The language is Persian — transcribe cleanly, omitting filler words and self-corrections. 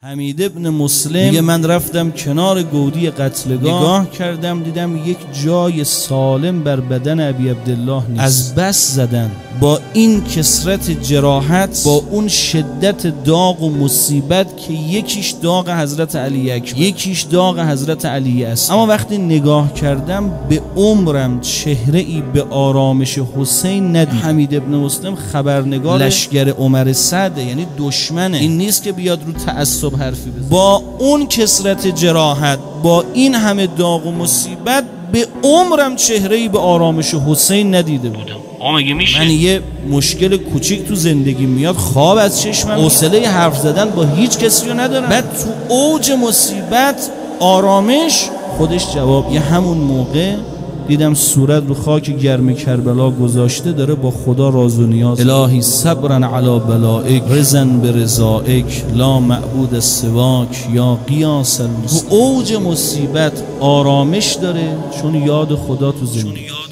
حمید ابن مسلم میگه من رفتم کنار گودی قتلگاه، نگاه کردم دیدم یک جای سالم بر بدن ابی عبدالله نیست. از بس زدن، با این کثرت جراحت، با اون شدت داغ و مصیبت که یکیش داغ حضرت علی اکبر، یکیش داغ حضرت علی اصغر. اما وقتی نگاه کردم به عمرم چهره ای به آرامش حسین ندیدم. حمید ابن مسلم خبرنگار لشکر عمر سعد، یعنی دشمنه. این نیست که بیاد رو تعصب حرفی بزنه. با اون کثرت جراحت، با این همه داغ و مصیبت، به عمرم چهره‌ای به آرامش حسین ندیده بودم. من یه مشکل کوچیک تو زندگی میاد، خواب از چشمم، حوصله حرف زدن با هیچ کسی رو ندارم، بعد تو اوج مصیبت خودش جواب. یه همون موقع دیدم صورت رو خاک گرم کربلا گذاشته، داره با خدا راز و نیاز. الهی صبرن علی بلائک رزن برضائک لا معبود سواک یا قیاس المستقیم. تو اوج مصیبت آرامش داره چون یاد خدا تو زندگی.